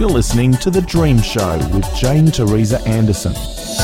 You're listening to The Dream Show with Jane Teresa Anderson.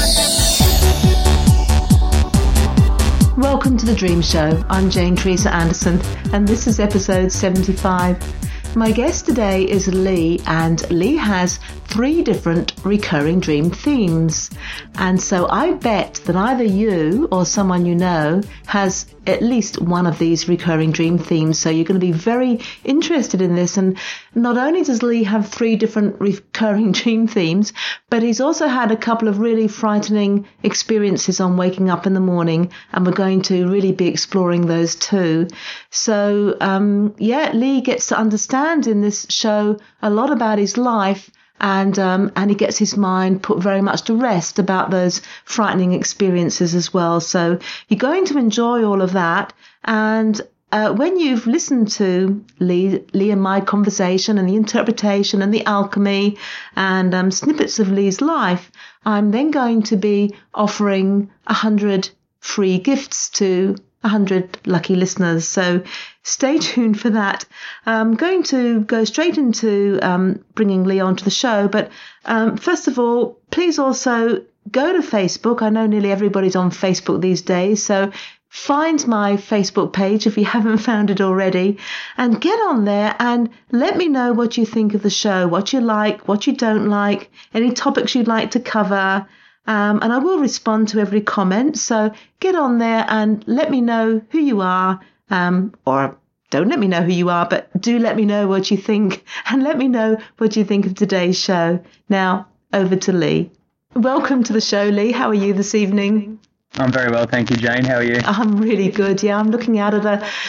Welcome to The Dream Show. I'm Jane Teresa Anderson, and this is episode 75. My guest today is Lee, and Lee has 3 different recurring dream themes. And so I bet that either you or someone you know has at least one of these recurring dream themes. So you're going to be very interested in this. And not only does Lee have 3 different recurring dream themes, but he's also had a couple of really frightening experiences on waking up in the morning. And we're going to really be exploring those too. So, Lee gets to understand in this show a lot about his life. And he gets his mind put very much to rest about those frightening experiences as well. So you're going to enjoy all of that. And when you've listened to Lee and my conversation and the interpretation and the alchemy and snippets of Lee's life, I'm then going to be offering 100 free gifts to 100 lucky listeners. So stay tuned for that. I'm going to go straight into bringing Lee onto the show. But first of all, please also go to Facebook. I know nearly everybody's on Facebook these days. So find my Facebook page if you haven't found it already, and get on there and let me know what you think of the show, what you like, what you don't like, any topics you'd like to cover. And I will respond to every comment. So get on there and let me know who you are, or don't let me know who you are, but do let me know what you think, and let me know what you think of today's show. Now, over to Lee. Welcome to the show, Lee. How are you this evening? I'm very well, thank you, Jane. How are you? I'm really good. Yeah, I'm looking out at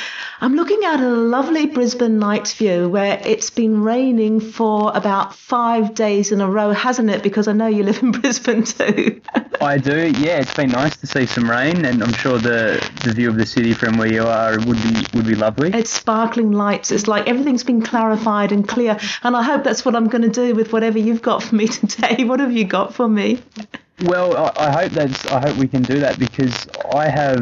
a lovely Brisbane night view where it's been raining for about 5 days in a row, hasn't it? Because I know you live in Brisbane too. I do, yeah. It's been nice to see some rain, and I'm sure the view of the city from where you are would be lovely. It's sparkling lights. It's like everything's been clarified and clear, and I hope that's what I'm going to do with whatever you've got for me today. What have you got for me? Well, I hope we can do that, because I have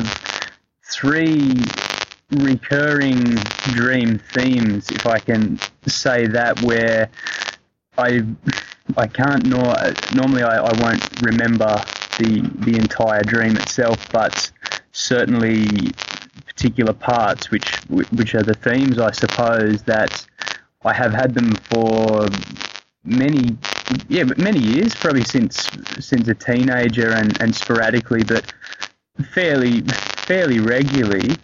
3 recurring dream themes, if I can say that, where I can't normally I won't remember the entire dream itself, but certainly particular parts which are the themes, I suppose, that I have had them for many years, probably since a teenager, and sporadically, but fairly regularly.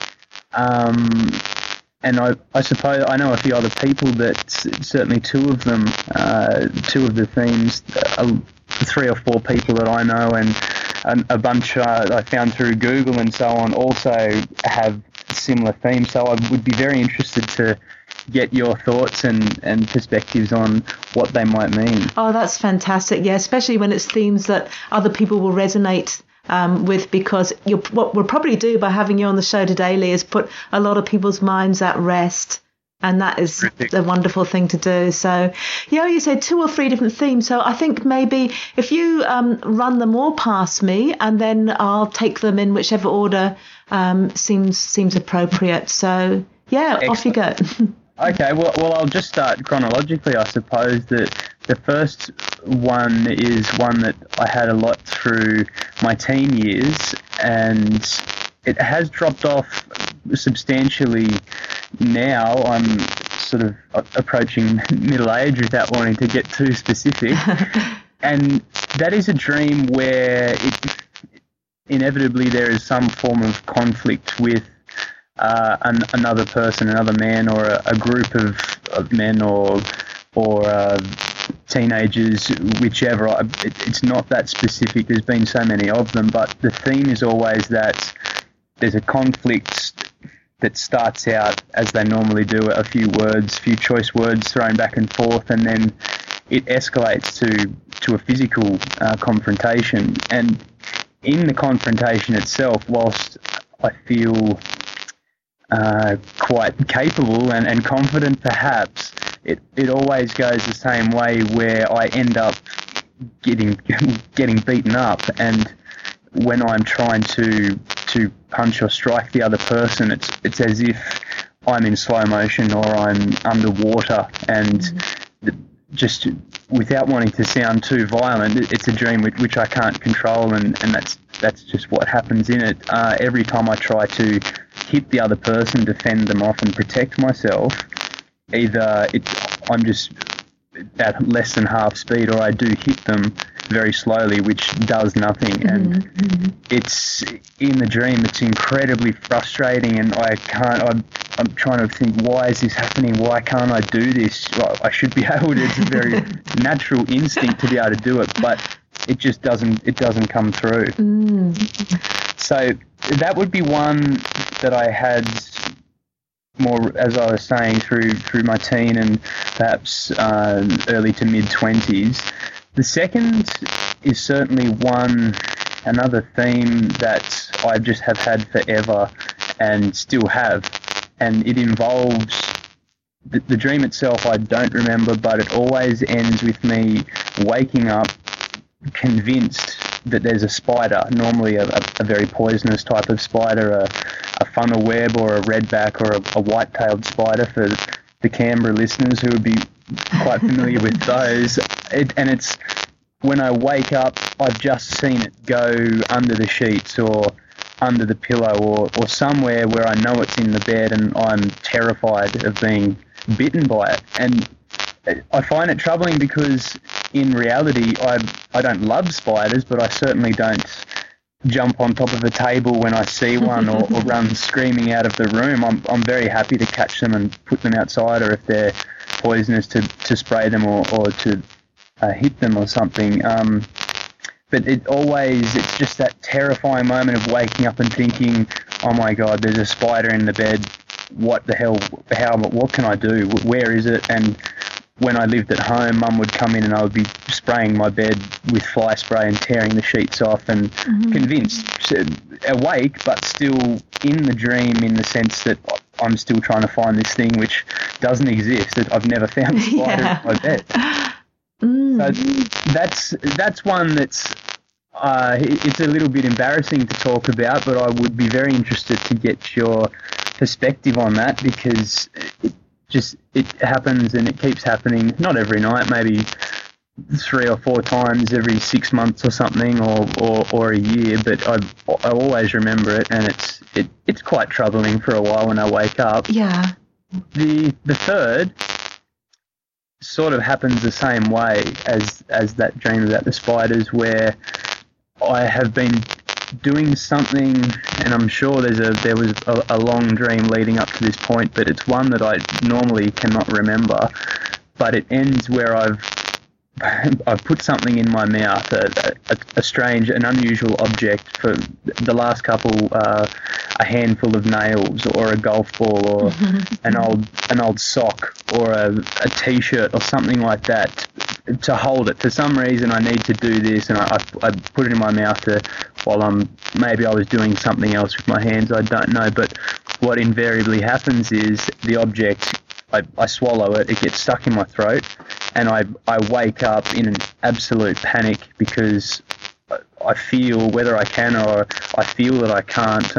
And I suppose I know a few other people that certainly 2 of them, 2 of the themes, 3 or 4 people that I know, and a bunch I found through Google and so on, also have similar themes. So I would be very interested to get your thoughts and perspectives on what they might mean. Oh, that's fantastic. Yeah, especially when it's themes that other people will resonate with, because what we'll probably do by having you on the show today, Lee, is put a lot of people's minds at rest. And that is a wonderful thing to do. So, yeah, you said 2 or 3 different themes. So I think maybe if you run them all past me, and then I'll take them in whichever order seems appropriate. So, yeah, excellent. Off you go. Okay, well, I'll just start chronologically, I suppose. The first one is one that I had a lot through my teen years, and it has dropped off substantially now. I'm sort of approaching middle age without wanting to get too specific. And that is a dream where inevitably there is some form of conflict with another person, another man, or a group of men, or teenagers, whichever. It's not that specific. There's been so many of them, but the theme is always that there's a conflict that starts out, as they normally do, a few choice words thrown back and forth, and then it escalates to a physical confrontation. And in the confrontation itself, whilst I feel quite capable and confident, perhaps, it always goes the same way, where I end up getting beaten up, and when I'm trying to punch or strike the other person, it's as if I'm in slow motion or I'm underwater, and just without wanting to sound too violent, it's a dream which I can't control, and that's just what happens in it. Every time I try to hit the other person, defend them off, and protect myself, either I'm just at less than half speed, or I do hit them very slowly, which does nothing. And it's in the dream, it's incredibly frustrating, and I'm trying to think, why is this happening? Why can't I do this? Well, I should be able to. It's a very natural instinct to be able to do it, but it just doesn't come through. So that would be one that I had more, as I was saying, through my teen and perhaps early to mid-20s. The second is certainly another theme that I just have had forever and still have, and it involves the dream itself. I don't remember, but it always ends with me waking up convinced that there's a spider, normally a very poisonous type of spider, a funnel web or a redback or a white-tailed spider for the Canberra listeners who would be quite familiar with those. And it's when I wake up, I've just seen it go under the sheets or under the pillow or somewhere where I know it's in the bed, and I'm terrified of being bitten by it. And I find it troubling because in reality, I don't love spiders, but I certainly don't jump on top of a table when I see one or run screaming out of the room. I'm very happy to catch them and put them outside, or if they're poisonous, to spray them or to hit them or something. But it's just that terrifying moment of waking up and thinking, oh my God, there's a spider in the bed. What the hell? What can I do? Where is it? And when I lived at home, Mum would come in and I would be spraying my bed with fly spray and tearing the sheets off, and convinced, awake, but still in the dream, in the sense that I'm still trying to find this thing which doesn't exist, that I've never found a spider in my bed. So that's one that's it's a little bit embarrassing to talk about, but I would be very interested to get your perspective on that, because it happens and it keeps happening, not every night, maybe 3 or 4 times every 6 months or something, or a year, but I always remember it, and it's quite troubling for a while when I wake up. Yeah. The third sort of happens the same way as that dream about the spiders, where I have been doing something, and I'm sure there was a long dream leading up to this point, but it's one that I normally cannot remember. But it ends where I've put something in my mouth, a strange, an unusual object. For the last couple, a handful of nails, or a golf ball, or an old sock, or a T-shirt, or something like that, to hold it. For some reason, I need to do this, and I put it in my mouth while maybe I was doing something else with my hands, I don't know. But what invariably happens is the object, I swallow it, it gets stuck in my throat, and I wake up in an absolute panic, because I feel, whether I can or I feel that I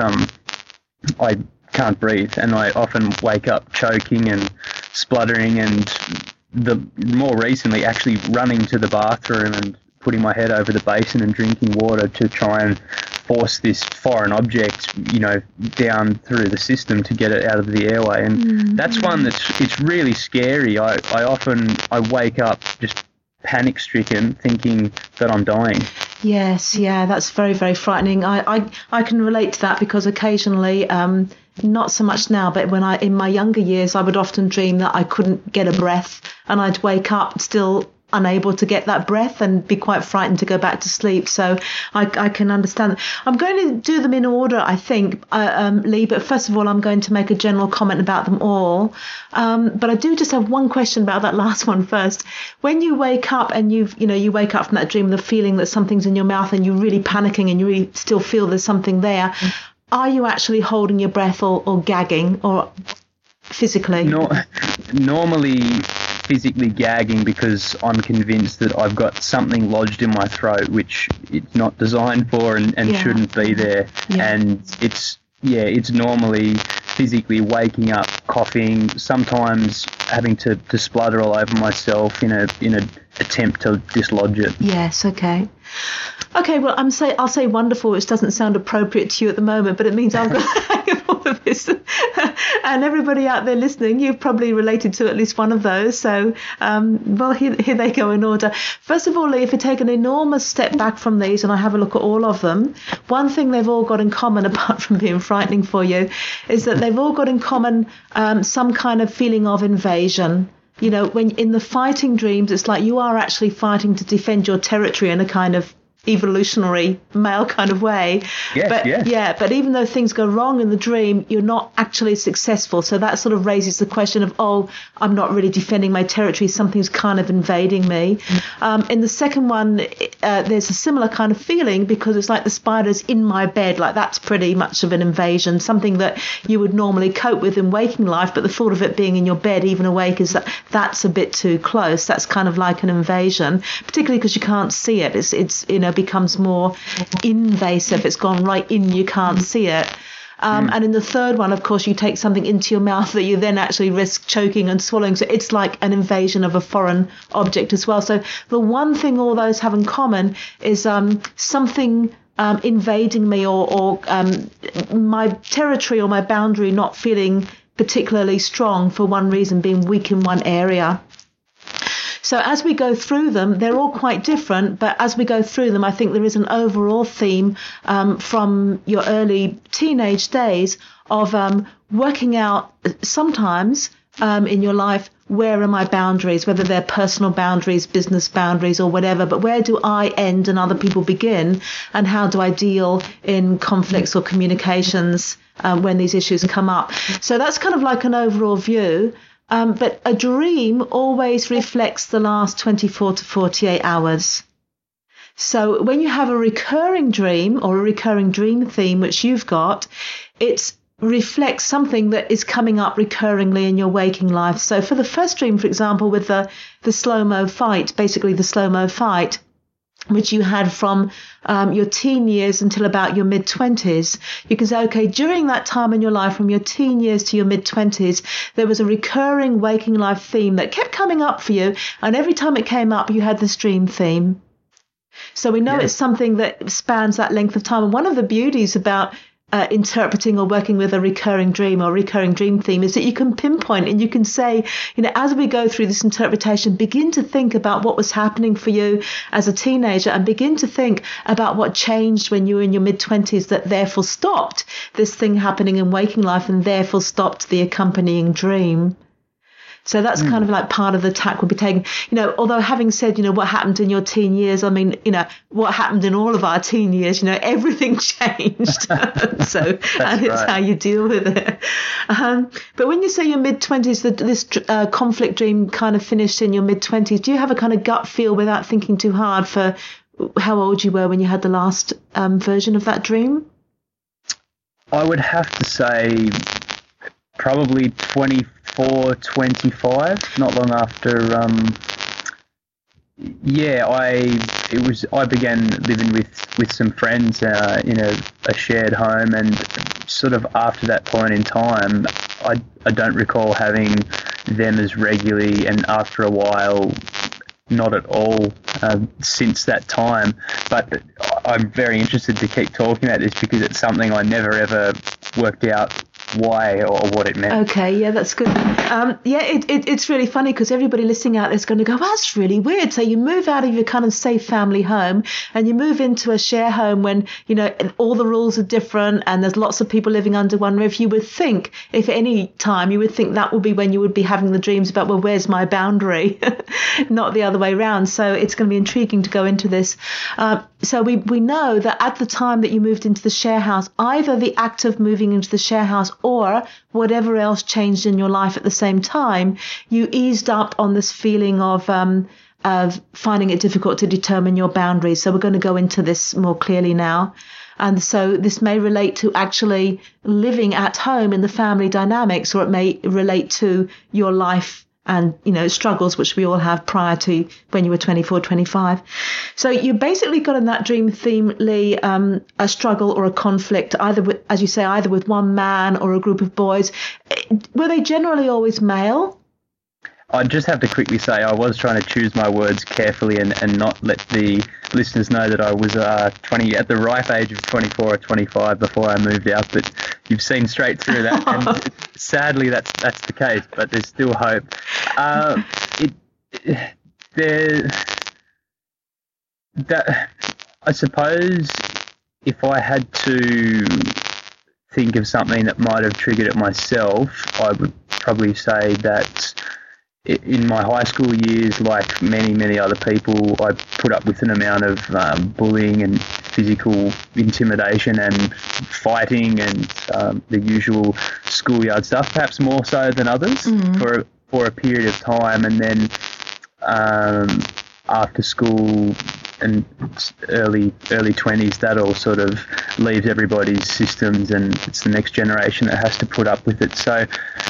can't breathe, and I often wake up choking and spluttering, and more recently actually running to the bathroom and putting my head over the basin and drinking water to try and force this foreign object, down through the system to get it out of the airway. And that's one it's really scary. I wake up just panic-stricken, thinking that I'm dying. Yes, yeah, that's very, very frightening. I can relate to that, because occasionally, not so much now, but in my younger years, I would often dream that I couldn't get a breath, and I'd wake up still unable to get that breath and be quite frightened to go back to sleep. So I can understand. I'm going to do them in order, I think, Lee, but first of all, I'm going to make a general comment about them all. But I do just have one question about that last one first. When you wake up and you wake up from that dream with the feeling that something's in your mouth and you're really panicking and you really still feel there's something there, are you actually holding your breath or gagging, or physically? Normally physically gagging, because I'm convinced that I've got something lodged in my throat which it's not designed for and shouldn't be there. Yeah. And it's normally physically waking up, coughing, sometimes having to splutter all over myself in a attempt to dislodge it. Yes, okay. Okay, well, I'll say wonderful, which doesn't sound appropriate to you at the moment, but it means I've got to hang of all of this. And everybody out there listening, you've probably related to at least one of those. So, well, here they go in order. First of all, Lee, if you take an enormous step back from these and I have a look at all of them, one thing they've all got in common, apart from being frightening for you, is that they've all got in common some kind of feeling of invasion. You know, when in the fighting dreams, it's like you are actually fighting to defend your territory in a kind of evolutionary male kind of way. Yes, but yes. yeah, but even though things go wrong in the dream, you're not actually successful. So that sort of raises the question of, oh, I'm not really defending my territory, something's kind of invading me. In the second one, there's a similar kind of feeling, because it's like the spider's in my bed, like that's pretty much of an invasion, something that you would normally cope with in waking life, but the thought of it being in your bed even awake is that's a bit too close. That's kind of like an invasion, particularly because you can't see it. It's becomes more invasive. It's gone right in, you can't see it. And in the third one, of course, you take something into your mouth that you then actually risk choking and swallowing. So it's like an invasion of a foreign object as well. So the one thing all those have in common is something invading me or my territory or my boundary not feeling particularly strong for one reason, being weak in one area. So as we go through them, they're all quite different, but as we go through them, I think there is an overall theme from your early teenage days of working out sometimes in your life, where are my boundaries, whether they're personal boundaries, business boundaries or whatever, but where do I end and other people begin, and how do I deal in conflicts or communications when these issues come up. So that's kind of like an overall view. But a dream always reflects the last 24 to 48 hours. So when you have a recurring dream or a recurring dream theme, which you've got, it reflects something that is coming up recurringly in your waking life. So for the first dream, for example, with the slow-mo fight, basically the slow-mo fight, which you had from your teen years until about your mid-20s, you can say, okay, during that time in your life, from your teen years to your mid-20s, there was a recurring waking life theme that kept coming up for you, and every time it came up, you had this dream theme. So we know it's something that spans that length of time. And one of the beauties about interpreting or working with a recurring dream or recurring dream theme is that you can pinpoint and you can say, as we go through this interpretation, begin to think about what was happening for you as a teenager and begin to think about what changed when you were in your mid-20s that therefore stopped this thing happening in waking life and therefore stopped the accompanying dream. So that's kind of like part of the tack we'll be taking. Although having said, what happened in your teen years, I mean, what happened in all of our teen years, everything changed. So, and it's how you deal with it. But when you say your mid-20s, this conflict dream kind of finished in your mid-20s, do you have a kind of gut feel without thinking too hard for how old you were when you had the last version of that dream? I would have to say probably 24, 25, not long after, I began living with some friends in a shared home, and sort of after that point in time, I don't recall having them as regularly, and after a while, not at all since that time. But I'm very interested to keep talking about this because it's something I never ever worked out why or what it meant. Okay, yeah, that's good. It's really funny because everybody listening out there is going to go, well, that's really weird. So you move out of your kind of safe family home and you move into a share home when, all the rules are different and there's lots of people living under one roof. You would think, if at any time, you would think that would be when you would be having the dreams about, well, where's my boundary? Not the other way around. So it's going to be intriguing to go into this. So we know that at the time that you moved into the share house, either the act of moving into the share house or whatever else changed in your life at the same time, you eased up on this feeling of finding it difficult to determine your boundaries. So we're going to go into this more clearly now. And so this may relate to actually living at home in the family dynamics, or it may relate to your life and, struggles which we all have prior to when you were 24, 25. So you basically got in that dream theme, Lee, a struggle or a conflict, either with, as you say, either with one man or a group of boys. Were they generally always male? I just have to quickly say I was trying to choose my words carefully and not let the listeners know that I was at the ripe age of 24 or 25 before I moved out, but you've seen straight through that, and sadly that's the case, but there's still hope. I suppose if I had to think of something that might have triggered it myself, I would probably say that in my high school years, like many other people, I put up with an amount of bullying and physical intimidation and fighting and the usual schoolyard stuff, perhaps more so than others for a period of time. And then after school and early 20s, that all sort of leaves everybody's systems, and it's the next generation that has to put up with it. So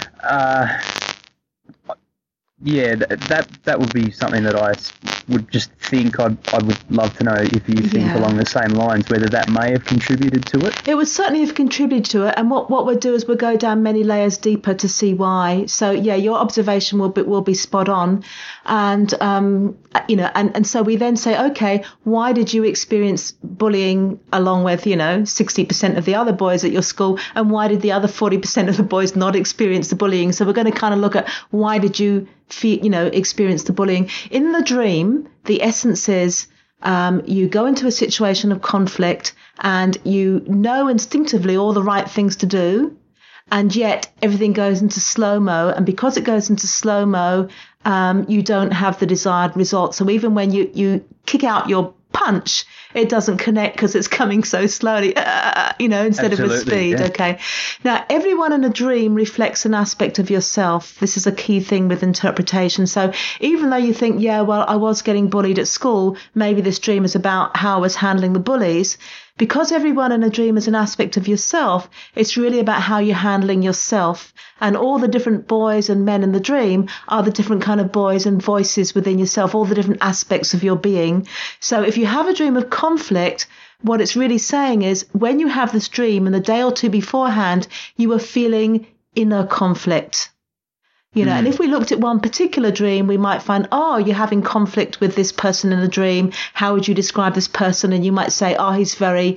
yeah, that would be something that I would just think. I would love to know if you think along the same lines, whether that may have contributed to it. It would certainly have contributed to it, and what we'll do is we'll go down many layers deeper to see why. So yeah, your observation will be spot on, and and so we then say, okay, why did you experience bullying along with 60% of the other boys at your school, and why did the other 40% of the boys not experience the bullying? So we're going to kind of look at why did you experience the bullying. In the dream, the essence is you go into a situation of conflict and you know instinctively all the right things to do, and yet everything goes into slow-mo, and because it goes into slow-mo, you don't have the desired result. So even when you kick out your punch, it doesn't connect because it's coming so slowly, instead of with speed. Yeah. Okay. Now, everyone in a dream reflects an aspect of yourself. This is a key thing with interpretation. So even though you think, I was getting bullied at school, maybe this dream is about how I was handling the bullies. Because everyone in a dream is an aspect of yourself, it's really about how you're handling yourself. And all the different boys and men in the dream are the different kind of boys and voices within yourself, all the different aspects of your being. So if you have a dream of conflict, what it's really saying is when you have this dream and the day or two beforehand, you are feeling inner conflict. And if we looked at one particular dream, we might find, you're having conflict with this person in the dream. How would you describe this person? And you might say, he's very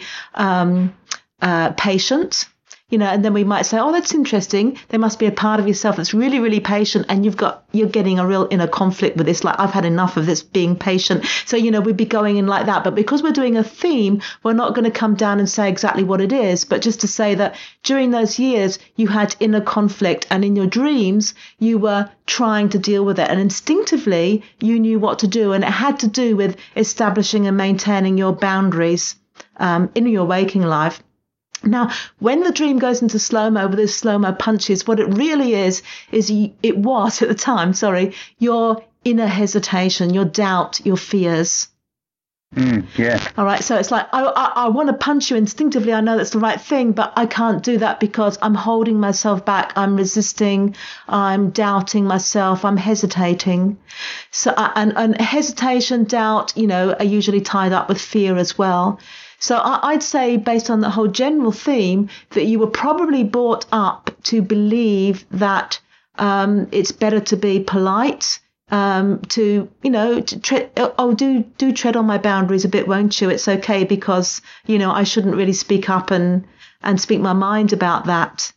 patient. And then we might say, that's interesting. There must be a part of yourself that's really, really patient, and you're getting a real inner conflict with this. Like, I've had enough of this being patient. So, we'd be going in like that. But because we're doing a theme, we're not going to come down and say exactly what it is, but just to say that during those years, you had inner conflict, and in your dreams, you were trying to deal with it. And instinctively, you knew what to do. And it had to do with establishing and maintaining your boundaries in your waking life. Now, when the dream goes into slow-mo with those slow-mo punches, what it really is it was at the time, your inner hesitation, your doubt, your fears. Yeah. All right. So it's like, I want to punch you instinctively. I know that's the right thing, but I can't do that because I'm holding myself back. I'm resisting. I'm doubting myself. I'm hesitating. So, and hesitation, doubt, are usually tied up with fear as well. So I'd say, based on the whole general theme, that you were probably brought up to believe that it's better to be polite, to tread. Do tread on my boundaries a bit, won't you? It's okay because I shouldn't really speak up and speak my mind about that.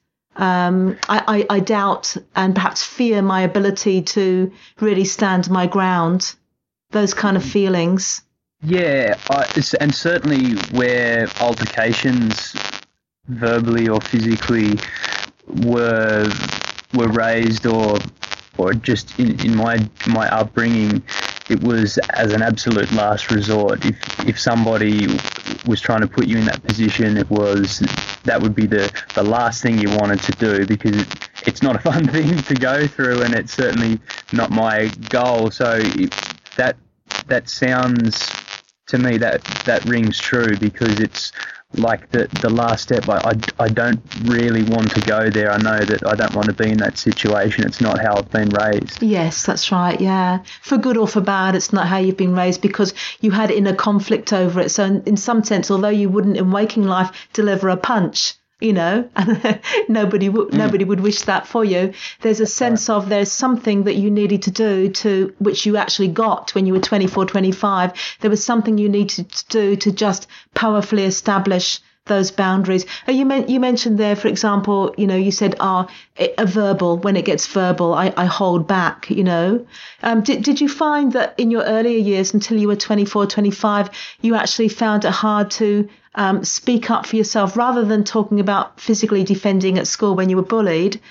I doubt and perhaps fear my ability to really stand my ground. Those kind of feelings. Yeah, and certainly where altercations, verbally or physically, were raised, or just in my upbringing, it was as an absolute last resort. If somebody was trying to put you in that position, that would be the last thing you wanted to do, because it's not a fun thing to go through, and it's certainly not my goal. So that sounds, to me, that rings true, because it's like the last step, I don't really want to go there. I know that I don't want to be in that situation. It's not how I've been raised. Yes, that's right, yeah. For good or for bad, it's not how you've been raised because you had inner conflict over it. So in some sense, although you wouldn't in waking life deliver a punch, you know, and nobody would wish that for you. There's a sense of there's something that you needed to do to which you actually got when you were 24, 25. There was something you needed to do to just powerfully establish those boundaries. You mentioned there, for example, you know, you said, a verbal, when it gets verbal, I hold back, you know. Did you find that in your earlier years, until you were 24, 25, you actually found it hard to speak up for yourself rather than talking about physically defending at school when you were bullied?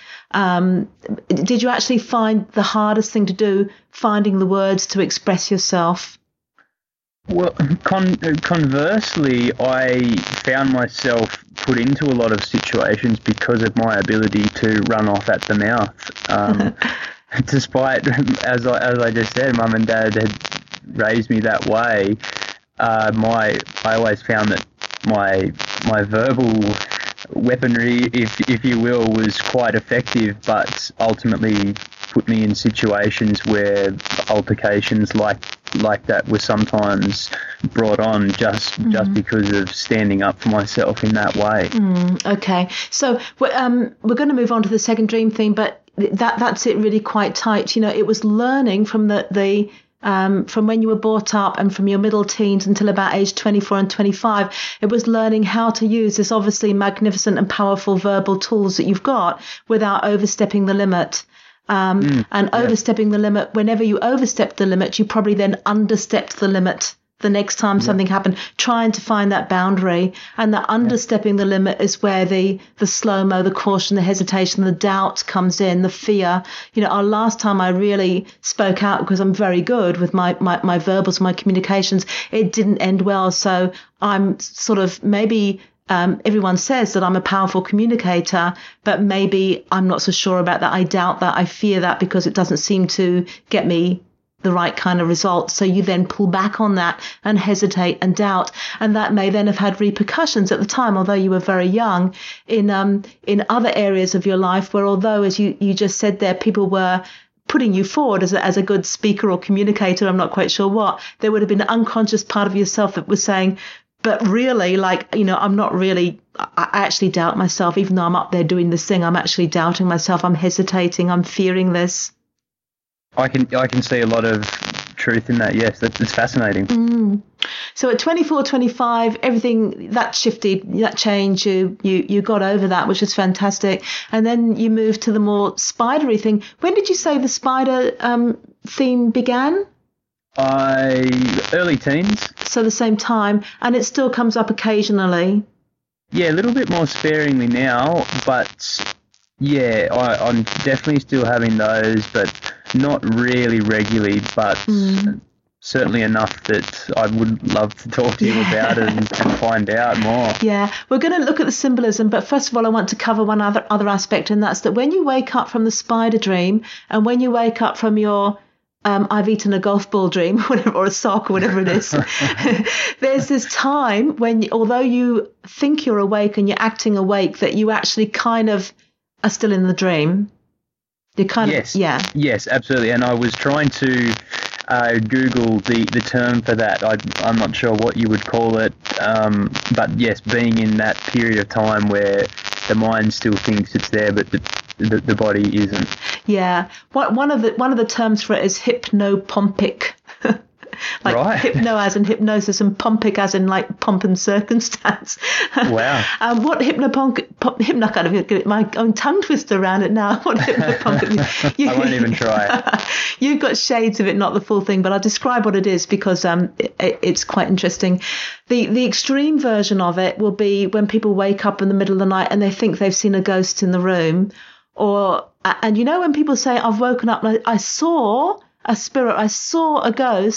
Did you actually find the hardest thing to do finding the words to express yourself? Well, conversely, I found myself put into a lot of situations because of my ability to run off at the mouth. Despite, as I just said, Mum and Dad had raised me that way. I always found that my verbal weaponry, if you will, was quite effective, but ultimately put me in situations where altercations like that were sometimes brought on just because of standing up for myself in that way. Okay, so we're going to move on to the second dream theme, but that's it really quite tight. You know, it was learning from from when you were brought up and from your middle teens until about age 24 and 25, it was learning how to use this obviously magnificent and powerful verbal tools that you've got without overstepping the limit. Overstepping the limit, whenever you overstepped the limit, you probably then understepped the limit the next time something happened, trying to find that boundary. And the understepping the limit is where the slow-mo, the caution, the hesitation, the doubt comes in, the fear. You know, our last time I really spoke out, because I'm very good with my verbals, my communications, it didn't end well. So I'm sort of maybe... everyone says that I'm a powerful communicator, but maybe I'm not so sure about that. I doubt that. I fear that because it doesn't seem to get me the right kind of results. So you then pull back on that and hesitate and doubt. And that may then have had repercussions at the time, although you were very young, in other areas of your life where, although, as you just said there, people were putting you forward as a good speaker or communicator, I'm not quite sure what, there would have been an unconscious part of yourself that was saying, but really, like, you know, I'm not really, I actually doubt myself. Even though I'm up there doing this thing, I'm actually doubting myself. I'm hesitating. I'm fearing this. I can see a lot of truth in that. Yes, it's fascinating. So at 24, 25, everything that shifted, that changed. You got over that, which is fantastic. And then you moved to the more spidery thing. When did you say the spider theme began? Early teens. So the same time, and it still comes up occasionally. Yeah, a little bit more sparingly now, but yeah, I'm definitely still having those, but not really regularly, but certainly enough that I would love to talk to you about it and find out more. Yeah, we're going to look at the symbolism, but first of all, I want to cover one other aspect, and that's that when you wake up from the spider dream and when you wake up from your I've eaten a golf ball dream, whatever, or a sock, or whatever it is. There's this time when, although you think you're awake and you're acting awake, that you actually kind of are still in the dream. You kind of, yeah. Yes, absolutely. And I was trying to Google the term for that. I'm not sure what you would call it, but yes, being in that period of time where the mind still thinks it's there, but the body isn't. Yeah, one of the terms for it is hypnopompic. Like right. Hypno as in hypnosis and pompic as in like pomp and circumstance. Wow. What hypno kind of get my own tongue twister around it now. What hypnopompic? I won't even try. You've got shades of it, not the full thing, but I'll describe what it is because it's quite interesting. The extreme version of it will be when people wake up in the middle of the night and they think they've seen a ghost in the room, and you know when people say I've woken up and I saw a spirit, I saw a ghost.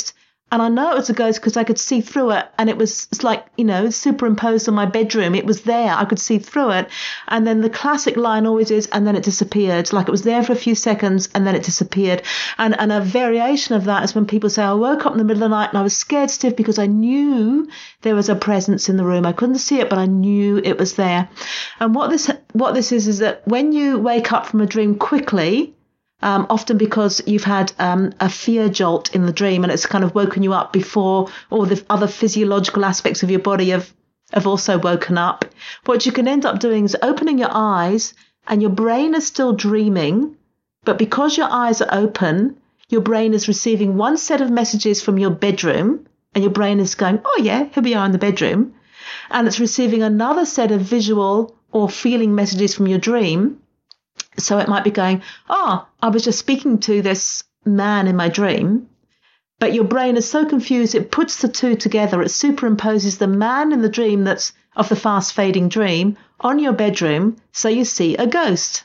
And I know it was a ghost because I could see through it, and it's like, superimposed on my bedroom. It was there. I could see through it. And then the classic line always is, and then it disappeared. Like it was there for a few seconds and then it disappeared. And a variation of that is when people say, I woke up in the middle of the night and I was scared stiff because I knew there was a presence in the room. I couldn't see it, but I knew it was there. And what this is that when you wake up from a dream quickly, often because you've had a fear jolt in the dream and it's kind of woken you up before all the other physiological aspects of your body have also woken up. What you can end up doing is opening your eyes and your brain is still dreaming, but because your eyes are open, your brain is receiving one set of messages from your bedroom and your brain is going, oh yeah, here we are in the bedroom. And it's receiving another set of visual or feeling messages from your dream. So it might be going, I was just speaking to this man in my dream, but your brain is so confused, it puts the two together. It superimposes the man in the dream that's of the fast fading dream on your bedroom, so you see a ghost.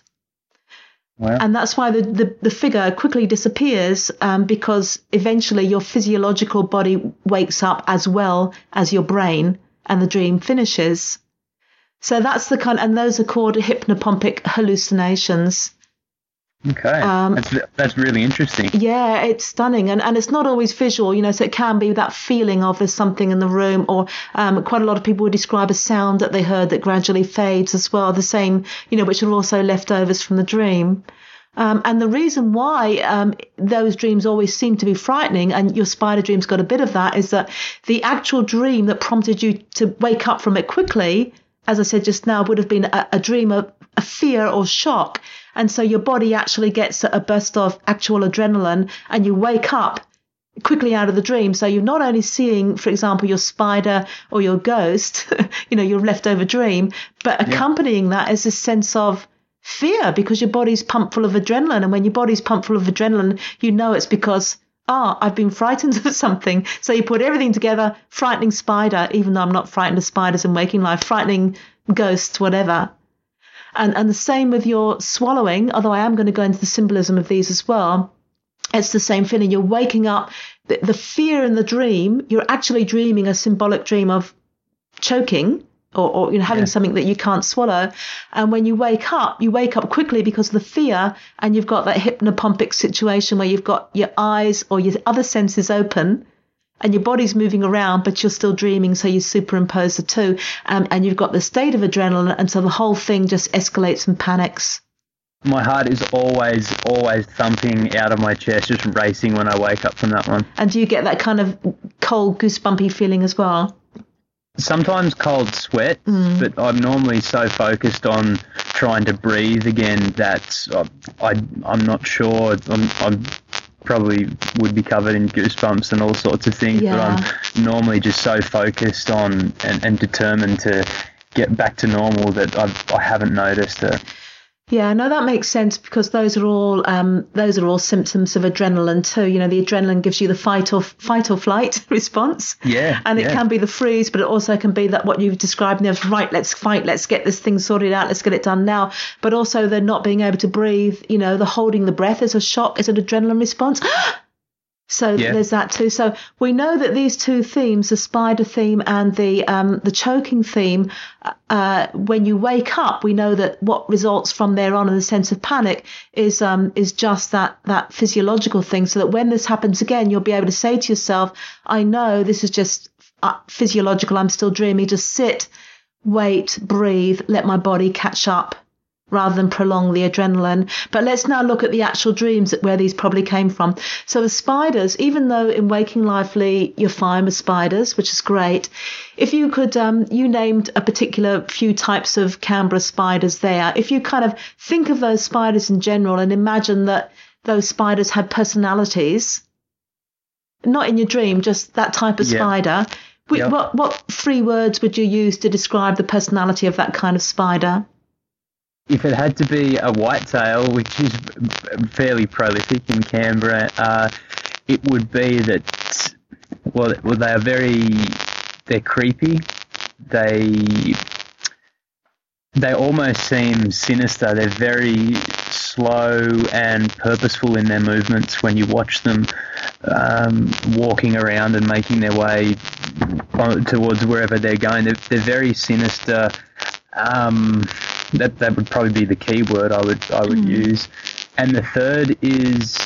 Wow. And that's why the figure quickly disappears, because eventually your physiological body wakes up as well as your brain and the dream finishes. So that's the kind, and those are called hypnopompic hallucinations. Okay, that's really interesting. Yeah, it's stunning, and it's not always visual, so it can be that feeling of there's something in the room, or quite a lot of people would describe a sound that they heard that gradually fades as well, the same, which are also leftovers from the dream. And the reason why those dreams always seem to be frightening, and your spider dream's got a bit of that, is that the actual dream that prompted you to wake up from it quickly, as I said just now, would have been a dream of a fear or shock. And so your body actually gets a burst of actual adrenaline and you wake up quickly out of the dream. So you're not only seeing, for example, your spider or your ghost, your leftover dream, but accompanying that is a sense of fear because your body's pumped full of adrenaline. And when your body's pumped full of adrenaline, it's because I've been frightened of something. So you put everything together, frightening spider, even though I'm not frightened of spiders in waking life, frightening ghosts, whatever. And the same with your swallowing, although I am going to go into the symbolism of these as well. It's the same feeling. You're waking up, the fear in the dream, you're actually dreaming a symbolic dream of choking or having something that you can't swallow. And when you wake up quickly because of the fear, and you've got that hypnopompic situation where you've got your eyes or your other senses open and your body's moving around, but you're still dreaming, so you superimpose the two. And you've got the state of adrenaline, and so the whole thing just escalates and panics. My heart is always thumping out of my chest, just racing when I wake up from that one. And do you get that kind of cold, goosebumpy feeling as well? Sometimes cold sweat, but I'm normally so focused on trying to breathe again that I'm not sure. I'm probably would be covered in goosebumps and all sorts of things, but I'm normally just so focused on and determined to get back to normal that I haven't noticed it. Yeah, no, that makes sense because those are all symptoms of adrenaline too. The adrenaline gives you the fight or flight response. Yeah. And it can be the freeze, but it also can be that what you've described there, right, let's fight, let's get this thing sorted out, let's get it done now. But also the not being able to breathe, the holding the breath is a shock, is an adrenaline response. So there's that too. So we know that these two themes, the spider theme and the choking theme, when you wake up, we know that what results from there on in the sense of panic is just that physiological thing. So that when this happens again, you'll be able to say to yourself, I know this is just physiological. I'm still dreaming. Just sit, wait, breathe, let my body catch up, rather than prolong the adrenaline. But let's now look at the actual dreams where these probably came from. So the spiders, even though in waking life, Lee, you're fine with spiders, which is great. If you could, you named a particular few types of Canberra spiders there. If you kind of think of those spiders in general and imagine that those spiders had personalities, not in your dream, just that type of spider. What 3 words would you use to describe the personality of that kind of spider? If it had to be a whitetail, which is fairly prolific in Canberra, it would be that, they're creepy. They almost seem sinister. They're very slow and purposeful in their movements when you watch them walking around and making their way towards wherever they're going. They're very sinister. That would probably be the key word I would use. And the third is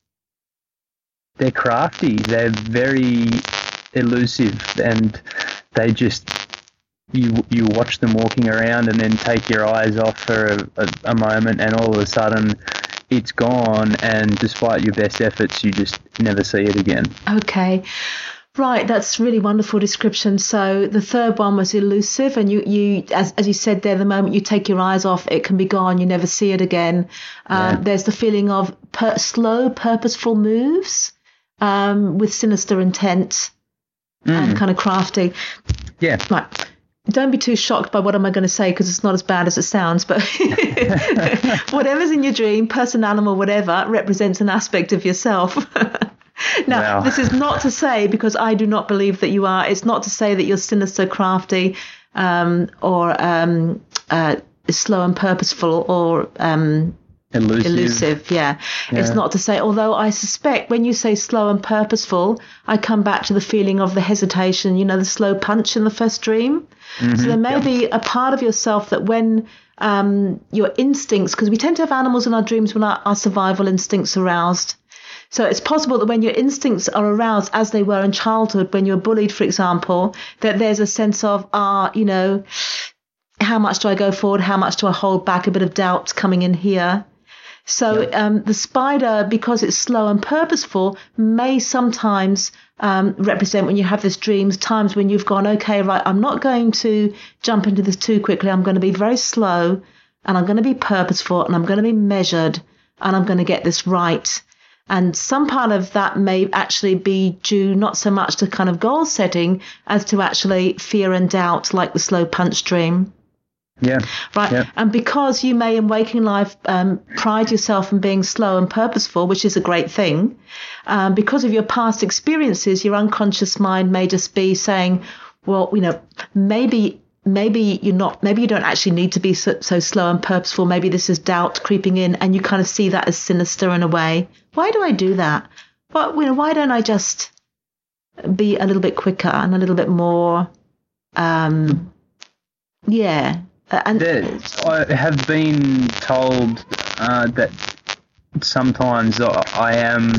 they're crafty. They're very elusive, and they just you watch them walking around and then take your eyes off for a moment, and all of a sudden it's gone, and despite your best efforts you just never see it again. Okay. Right, that's really wonderful description. So the third one was elusive, and you as you said there, the moment you take your eyes off, it can be gone. You never see it again. There's the feeling of slow, purposeful moves with sinister intent and kind of crafty. Yeah. Right. Don't be too shocked by what am I going to say, because it's not as bad as it sounds. But whatever's in your dream, person, animal, whatever, represents an aspect of yourself. Now, This is not to say, because I do not believe that you are, it's not to say that you're sinister, crafty, or slow and purposeful, or elusive. Yeah. It's not to say, although I suspect when you say slow and purposeful, I come back to the feeling of the hesitation, the slow punch in the first dream. Mm-hmm. So there may be a part of yourself that when your instincts, because we tend to have animals in our dreams when our survival instincts are aroused. So it's possible that when your instincts are aroused, as they were in childhood, when you're bullied, for example, that there's a sense of, how much do I go forward? How much do I hold back? A bit of doubt coming in here. So the spider, because it's slow and purposeful, may sometimes represent, when you have this dreams, times when you've gone, okay, right, I'm not going to jump into this too quickly. I'm going to be very slow, and I'm going to be purposeful, and I'm going to be measured, and I'm going to get this right. And some part of that may actually be due not so much to kind of goal setting as to actually fear and doubt, like the slow punch dream. Yeah. Right. Yeah. And because you may in waking life pride yourself in being slow and purposeful, which is a great thing, because of your past experiences, your unconscious mind may just be saying, well, maybe you're not, maybe you don't actually need to be so slow and purposeful. Maybe this is doubt creeping in, and you kind of see that as sinister in a way. Why do I do that? But why don't I just be a little bit quicker and a little bit more, And I have been told that sometimes I am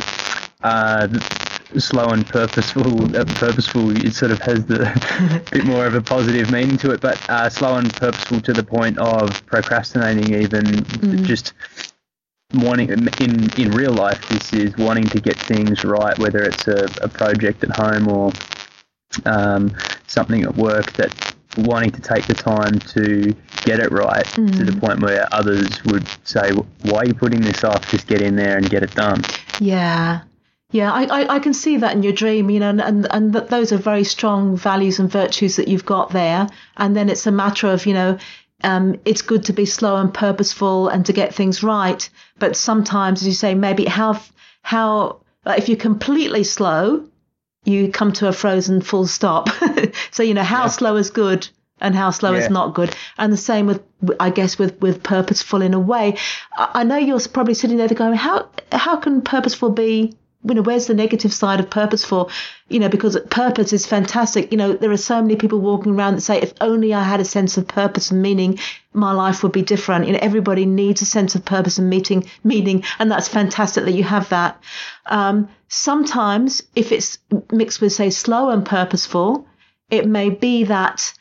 slow and purposeful. It sort of has the bit more of a positive meaning to it, but slow and purposeful to the point of procrastinating, even just wanting in real life. This is wanting to get things right, whether it's a project at home or something at work, that wanting to take the time to get it right to the point where others would say, why are you putting this off? Just get in there and get it done. Yeah. Yeah, I can see that in your dream, and that those are very strong values and virtues that you've got there. And then it's a matter of, it's good to be slow and purposeful and to get things right. But sometimes, as you say, maybe how if you're completely slow, you come to a frozen full stop. So, how slow is good and how slow is not good. And the same with, I guess, with purposeful in a way. I know you're probably sitting there going, how can purposeful be, where's the negative side of purposeful? Because purpose is fantastic. There are so many people walking around that say, if only I had a sense of purpose and meaning, my life would be different. Everybody needs a sense of purpose and meaning, and that's fantastic that you have that. Sometimes, if it's mixed with, say, slow and purposeful, it may be that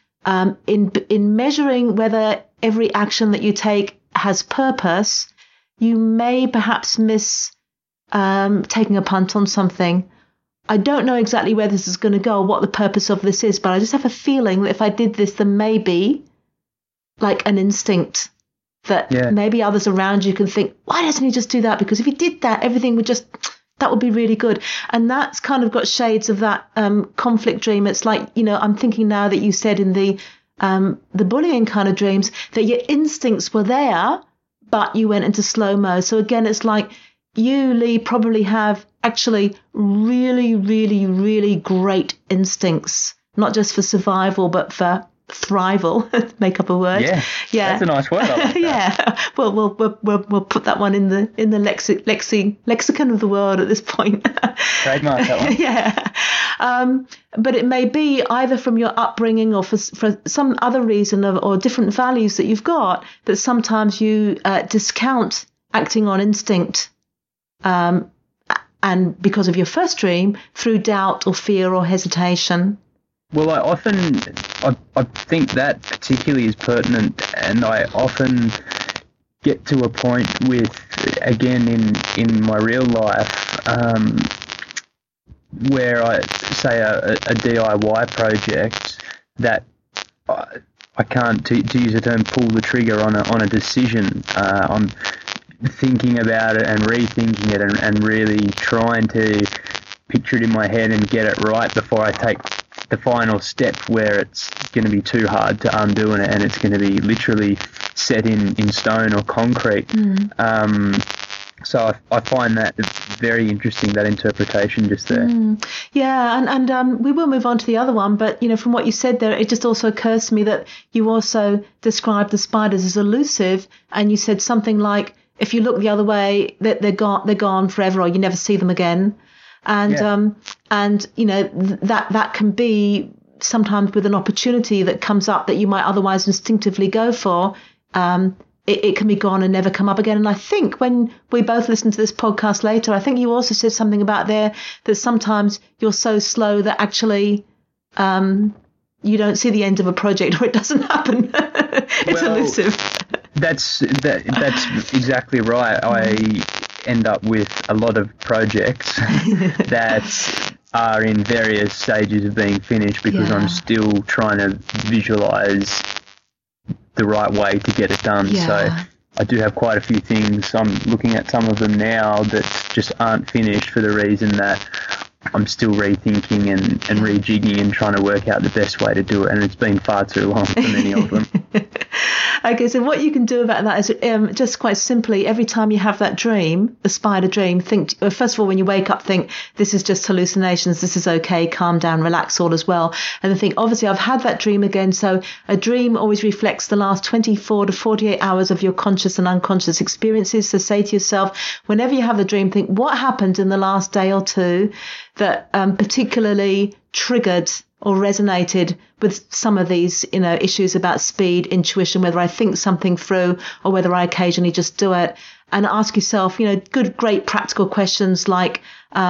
in measuring whether every action that you take has purpose, you may perhaps miss taking a punt on something. I don't know exactly where this is going to go or what the purpose of this is, but I just have a feeling that if I did this, there may be like an instinct that maybe others around you can think, why doesn't he just do that? Because if he did that, everything would just, that would be really good. And that's kind of got shades of that conflict dream. It's like, I'm thinking now that you said in the bullying kind of dreams that your instincts were there, but you went into slow-mo. So again, it's like, you, Lee, probably have actually really, really, really great instincts, not just for survival, but for thrival, make up a word. Yeah, that's a nice word. I like that. Yeah, well, we'll put that one in the lexicon of the world at this point. Trademark that one. Yeah. But it may be either from your upbringing or for some other reason or different values that you've got that sometimes you discount acting on instinct, and because of your first dream through doubt or fear or hesitation. Well, I think that particularly is pertinent, and I often get to a point with, again, in my real life, where I say a DIY project that I can't, to use a term, pull the trigger on a decision. I'm thinking about it and rethinking it and really trying to picture it in my head and get it right before I take the final step where it's going to be too hard to undo and it's going to be literally set in stone or concrete. So I find that very interesting, that interpretation just there. Yeah, and we will move on to the other one, but from what you said there, it just also occurs to me that you also described the spiders as elusive, and you said something like, if you look the other way, that they're gone forever, or you never see them again. And that can be sometimes with an opportunity that comes up that you might otherwise instinctively go for. It can be gone and never come up again. And I think when we both listen to this podcast later, I think you also said something about there that sometimes you're so slow that actually you don't see the end of a project, or it doesn't happen. It's elusive. That's exactly right. I end up with a lot of projects that are in various stages of being finished because I'm still trying to visualize the right way to get it done. So I do have quite a few things. I'm looking at some of them now that just aren't finished for the reason that I'm still rethinking and rejigging and trying to work out the best way to do it, and it's been far too long for many of them. Okay, so what you can do about that is just quite simply, every time you have that dream, the spider dream, think, first of all, when you wake up, think, this is just hallucinations, this is okay, calm down, relax, all as well. And then think, obviously, I've had that dream again. So a dream always reflects the last 24 to 48 hours of your conscious and unconscious experiences. So say to yourself, whenever you have the dream, think, what happened in the last day or two that particularly triggered or resonated with some of these, issues about speed, intuition, whether I think something through or whether I occasionally just do it, and ask yourself, good, great practical questions like,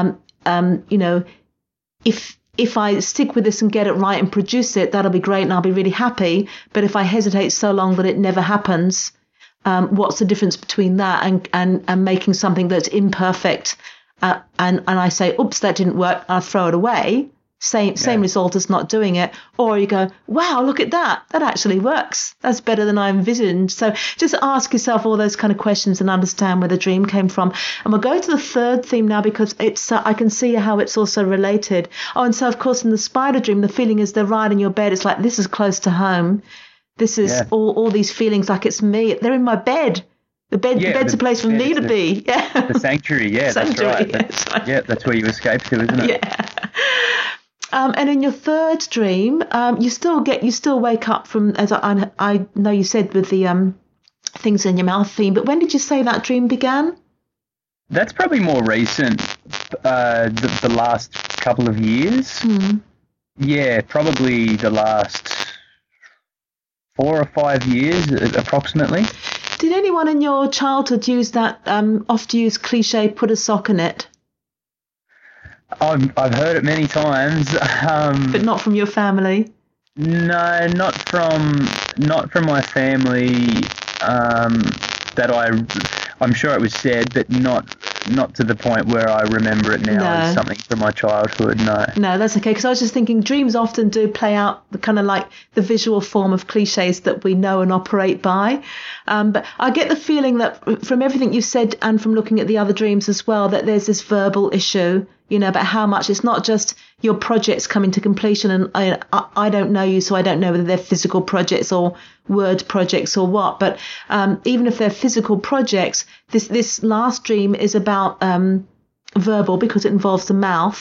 if I stick with this and get it right and produce it, that'll be great and I'll be really happy. But if I hesitate so long that it never happens, what's the difference between that and making something that's imperfect? And I say, oops, that didn't work. I'll throw it away. Same result as not doing it. Or you go, wow, look at that. That actually works. That's better than I envisioned. So just ask yourself all those kind of questions and understand where the dream came from. And we'll go to the third theme now because it's I can see how it's also related. Oh, and so, of course, in the spider dream, the feeling is they're right in your bed. It's like, this is close to home. This is all these feelings like it's me. They're in my bed. The bed's a place for me to be. Yeah. The sanctuary. Yeah, sanctuary, that's right. Yeah, that's where you escape to, isn't it? Yeah. And in your third dream, you still wake up from, as I know you said with the things in your mouth theme, but when did you say that dream began? That's probably more recent, the last couple of years. Yeah, probably the last 4 or 5 years approximately. Did anyone in your childhood use that oft-used cliche, put a sock in it? I've heard it many times. But not from your family? No, not from my family. I'm sure it was said, but not to the point where I remember it now as something from my childhood. No, that's okay, because I was just thinking dreams often do play out the kind of like the visual form of cliches that we know and operate by. But I get the feeling that from everything you said and from looking at the other dreams as well, that there's this verbal issue, about how much it's not just your projects coming to completion. And I don't know you, so I don't know whether they're physical projects or word projects or what. But even if they're physical projects, this last dream is about verbal because it involves the mouth.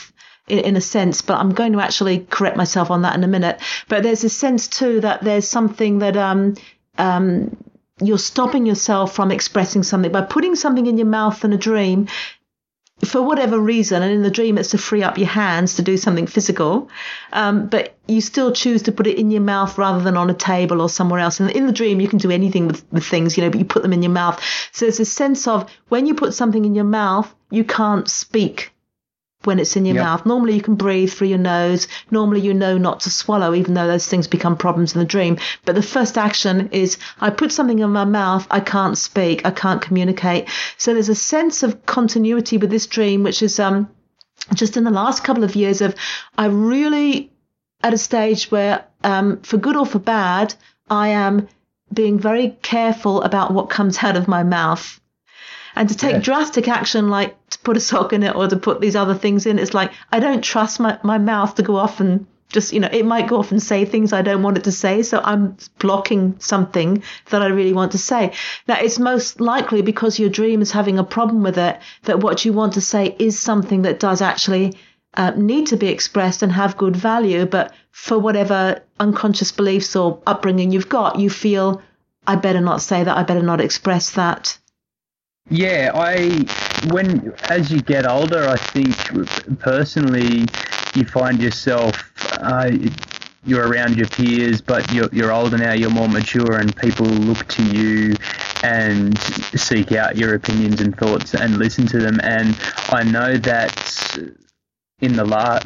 in a sense, but I'm going to actually correct myself on that in a minute. But there's a sense too that there's something that you're stopping yourself from expressing something by putting something in your mouth in a dream for whatever reason. And in the dream, it's to free up your hands to do something physical. But you still choose to put it in your mouth rather than on a table or somewhere else. And in the dream, you can do anything with things, but you put them in your mouth. So there's a sense of when you put something in your mouth, you can't speak when it's in your mouth. Normally you can breathe through your nose. Normally you know not to swallow, even though those things become problems in the dream. But the first action is I put something in my mouth, I can't speak, I can't communicate. So there's a sense of continuity with this dream, which is just in the last couple of years of I really at a stage where for good or for bad, I am being very careful about what comes out of my mouth. And to take drastic action, like to put a sock in it or to put these other things in, it's like I don't trust my mouth to go off and just, it might go off and say things I don't want it to say. So I'm blocking something that I really want to say. Now, it's most likely because your dream is having a problem with it, that what you want to say is something that does actually need to be expressed and have good value. But for whatever unconscious beliefs or upbringing you've got, you feel I better not say that, I better not express that. Yeah, as you get older, I think personally you find yourself, you're around your peers, but you're older now, you're more mature, and people look to you and seek out your opinions and thoughts and listen to them. And I know that in my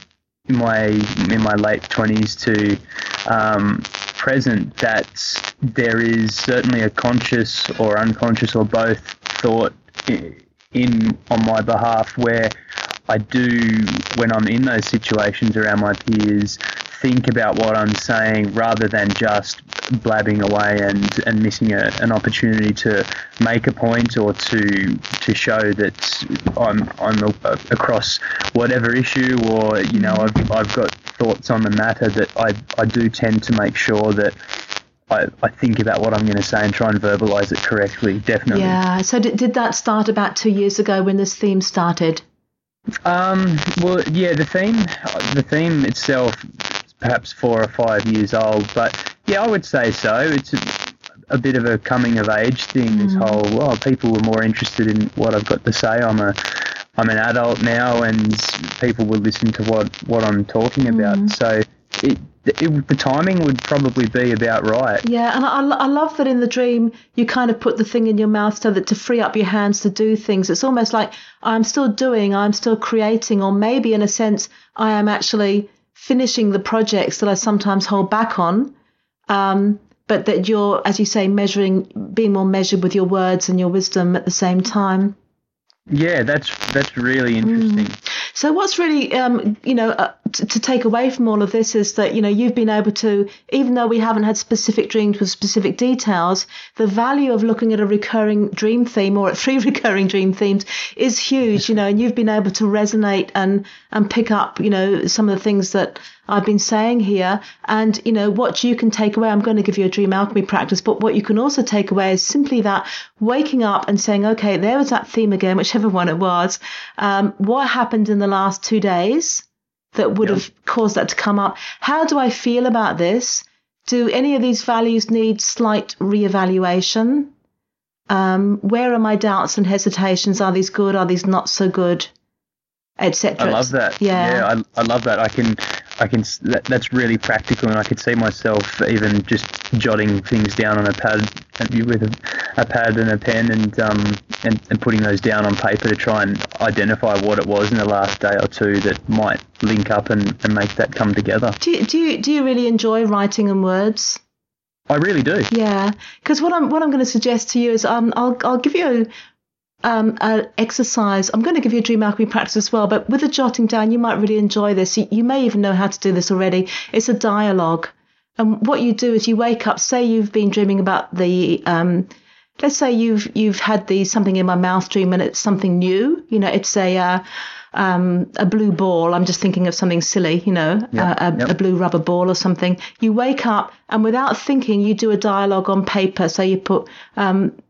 late 20s to present, that there is certainly a conscious or unconscious or both thought on my behalf where I do, when I'm in those situations around my peers, think about what I'm saying rather than just blabbing away and missing an opportunity to make a point or to show that I'm across whatever issue, or I've got thoughts on the matter, that I do tend to make sure that I think about what I'm going to say and try and verbalize it correctly, definitely. Yeah. So did that start about 2 years ago when this theme started? Well, yeah, the theme itself is perhaps 4 or 5 years old, but yeah, I would say so. It's a bit of a coming of age thing. This whole, people were more interested in what I've got to say. I'm an adult now, and people will listen to what I'm talking about. So the timing would probably be about right. Yeah, and I love that in the dream you kind of put the thing in your mouth so that to free up your hands to do things. It's almost like I'm still creating, or maybe in a sense I am actually finishing the projects that I sometimes hold back on. But that you're, as you say, being more measured with your words and your wisdom at the same time. Yeah, that's really interesting. So what's really, to take away from all of this is that, you've been able to, even though we haven't had specific dreams with specific details, the value of looking at a recurring dream theme or at 3 recurring dream themes is huge, and you've been able to resonate and pick up, some of the things that I've been saying here. And, what you can take away, I'm going to give you a dream alchemy practice, but what you can also take away is simply that waking up and saying, okay, there was that theme again, whichever one it was. What happened in the last 2 days that would have caused that to come up? How do I feel about this? Do any of these values need slight reevaluation? Where are my doubts and hesitations? Are these good? Are these not so good? Etc. I love that. Yeah, I love that. I can. That's really practical, and I could see myself even just jotting things down on a pad with a pad and a pen, and putting those down on paper to try and identify what it was in the last day or two that might link up and make that come together. Do you really enjoy writing in words? I really do. Yeah, because what I'm going to suggest to you is I'll give you an exercise. I'm going to give you a dream alchemy practice as well, but with the jotting down, you might really enjoy this. You may even know how to do this already. It's a dialogue. And what you do is you wake up, say you've been dreaming about the, let's say you've had the something in my mouth dream and it's something new. It's a blue ball. I'm just thinking of something silly, a blue rubber ball or something. You wake up and without thinking, you do a dialogue on paper. So you put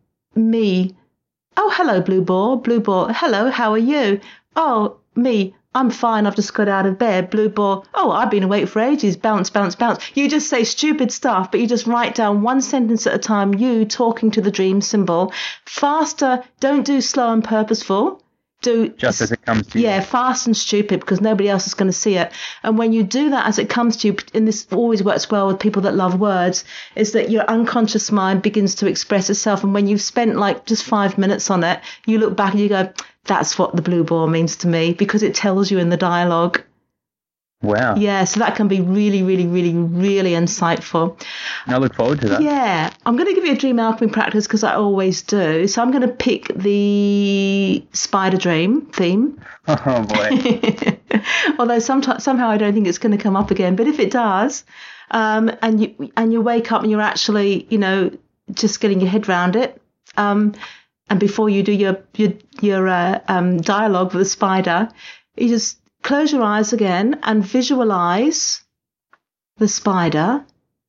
me. Oh, hello, blue ball. Hello, how are you? Oh, me. I'm fine, I've just got out of bed. Blue ball, oh, I've been awake for ages. Bounce, bounce, bounce. You just say stupid stuff, but you just write down one sentence at a time, you talking to the dream symbol. Faster, don't do slow and purposeful. Do just as it comes to you. Yeah, fast and stupid, because nobody else is going to see it. And when you do that as it comes to you, and this always works well with people that love words, is that your unconscious mind begins to express itself. And when you've spent like just 5 minutes on it, you look back and you go, that's what the blue ball means to me, because it tells you in the dialogue. Wow. Yeah, so that can be really, really, really, really insightful. I look forward to that. Yeah. I'm going to give you a dream alchemy practice because I always do. So I'm going to pick the spider dream theme. Oh, boy. Although somehow I don't think it's going to come up again. But if it does, and you wake up and you're actually, just getting your head around it, and before you do your dialogue with the spider, you just close your eyes again and visualize the spider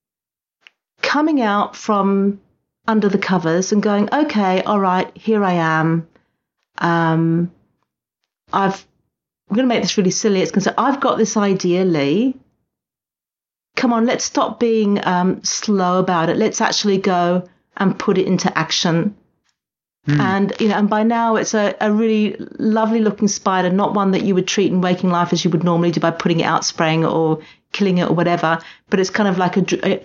coming out from under the covers and going, okay, all right, here I am. I'm going to make this really silly. It's going to say, I've got this idea, Lee. Come on, let's stop being slow about it. Let's actually go and put it into action. And and by now it's a really lovely looking spider, not one that you would treat in waking life as you would normally do by putting it out, spraying it or killing it or whatever. But it's kind of like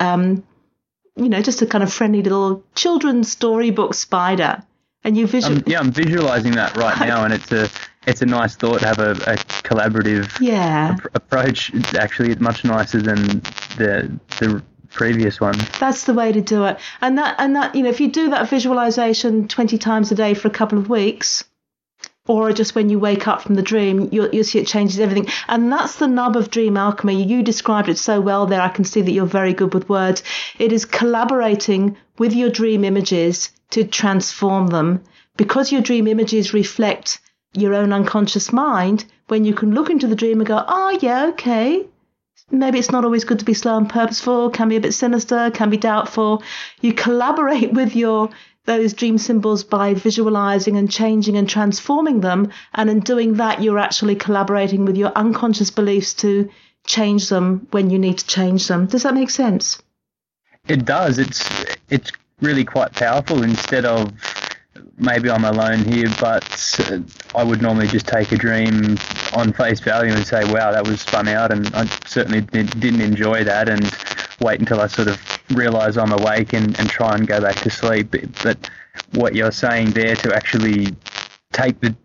just a kind of friendly little children's storybook spider. And you I'm visualizing that right now, and it's a nice thought to have a collaborative approach. It's actually much nicer than the previous one. That's the way to do it. And that if you do that visualization 20 times a day for a couple of weeks, or just when you wake up from the dream, you'll see it changes everything. And that's the nub of dream alchemy. You described it so well there. I can see that you're very good with words. It is collaborating with your dream images to transform them, because your dream images reflect your own unconscious mind. When you can look into the dream and go, oh yeah, okay, maybe it's not always good to be slow and purposeful, can be a bit sinister, can be doubtful. You collaborate with those dream symbols by visualizing and changing and transforming them. And in doing that, you're actually collaborating with your unconscious beliefs to change them when you need to change them. Does that make sense? It does. It's really quite powerful. Instead of, maybe I'm alone here, but I would normally just take a dream on face value and say, wow, that was spun out, and I certainly didn't enjoy that, and wait until I sort of realise I'm awake and try and go back to sleep. But what you're saying there, to actually take the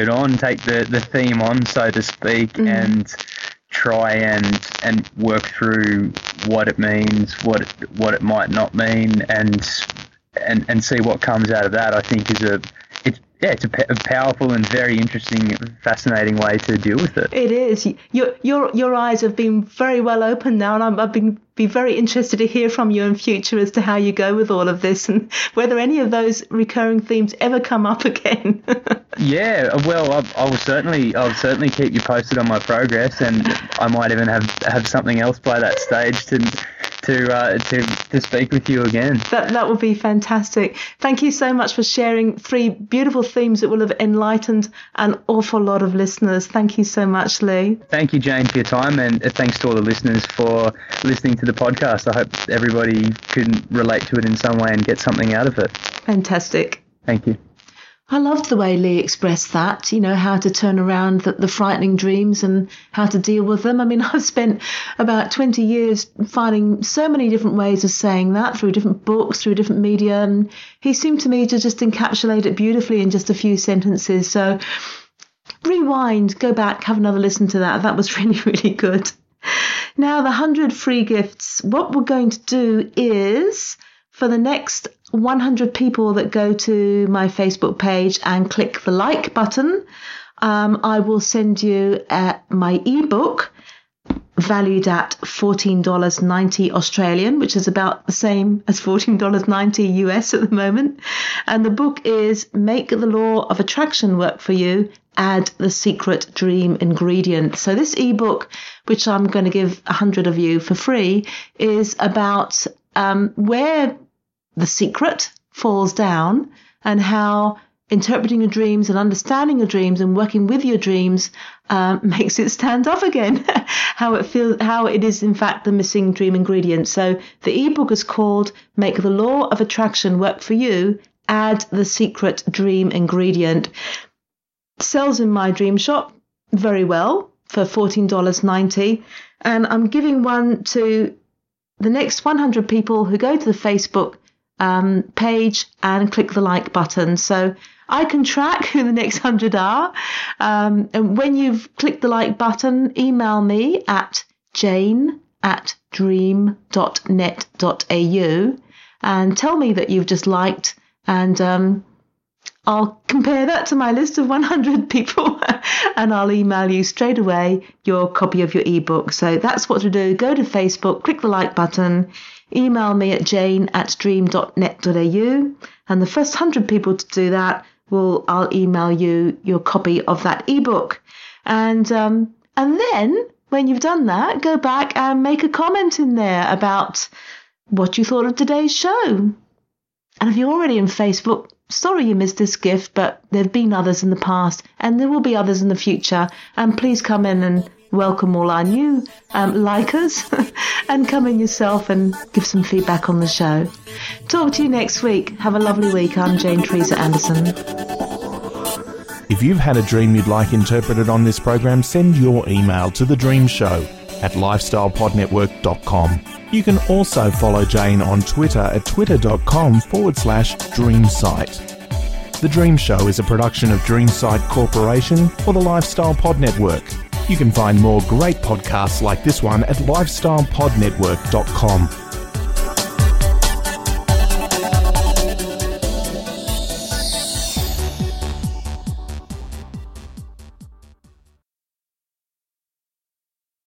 theme on, so to speak, and try and work through what it means, what it might not mean, and see what comes out of that, I think it's a powerful and very interesting, fascinating way to deal with it. It is. Your eyes have been very well open now, and I've be very interested to hear from you in future as to how you go with all of this, and whether any of those recurring themes ever come up again. Yeah, well, I'll certainly keep you posted on my progress, and I might even have something else by that stage to speak with you again. That would be fantastic. Thank you so much for sharing 3 beautiful themes that will have enlightened an awful lot of listeners. Thank you so much, Lee. Thank you, Jane, for your time, and thanks to all the listeners for listening to the podcast. I hope everybody can relate to it in some way and get something out of it. Fantastic. Thank you. I loved the way Lee expressed that, how to turn around the frightening dreams and how to deal with them. I mean, I've spent about 20 years finding so many different ways of saying that through different books, through different media, and he seemed to me to just encapsulate it beautifully in just a few sentences. So rewind, go back, have another listen to that. That was really, really good. Now, the 100 free gifts. What we're going to do is, for the next 100 people that go to my Facebook page and click the like button, I will send you my ebook valued at $14.90 Australian, which is about the same as $14.90 US at the moment. And the book is Make the Law of Attraction Work for You, Add the Secret Dream Ingredient. So this ebook, which I'm going to give 100 of you for free, is about where the secret falls down and how interpreting your dreams and understanding your dreams and working with your dreams makes it stand up again. How it is in fact the missing dream ingredient. So the ebook is called Make the Law of Attraction Work for You. Add the secret dream ingredient. Sells in my dream shop very well for $14.90, and I'm giving one to the next 100 people who go to the Facebook page and click the like button. So I can track who the next 100 are. And when you've clicked the like button, email me at jane@dream.net.au and tell me that you've just liked, and I'll compare that to my list of 100 people and I'll email you straight away your copy of your ebook. So that's what to do. Go to Facebook, click the like button, email me at jane@dream.net.au, and the first 100 people to do that, I'll email you your copy of that ebook. And then when you've done that, go back and make a comment in there about what you thought of today's show. And if you're already in Facebook, sorry you missed this gift, but there have been others in the past and there will be others in the future. And please come in and welcome all our new likers and come in yourself and give some feedback on the show. Talk to you next week. Have a lovely week. I'm Jane Teresa Anderson. If you've had a dream you'd like interpreted on this program, send your email to The Dream Show at lifestylepodnetwork.com. You can also follow Jane on Twitter at twitter.com/dreamsite. The Dream Show is a production of Dreamsite Corporation for the Lifestyle Pod Network. You can find more great podcasts like this one at lifestylepodnetwork.com.